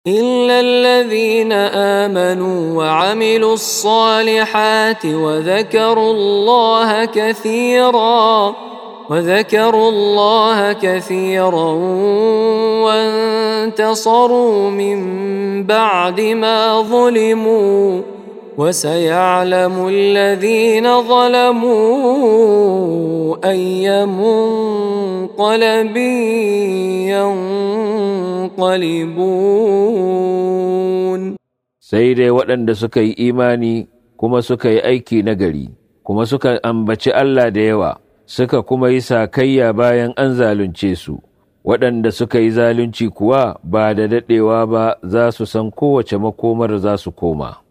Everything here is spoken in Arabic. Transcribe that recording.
إلا الذين آمنوا وعملوا الصالحات وذكروا الله كثيرا وانتصروا من بعد ما ظلموا وسيعلم الذين ظلموا أي منقلب ينقلبون. sai dai waɗanda suka yi imani kuma suka yi aiki nagari kuma suka ambaci Allah da yawa suka kuma yi sakayya bayan an zalunce su, waɗanda suka yi zalunci kuwa ba da daɗewa ba za su san kowace makomar za su koma.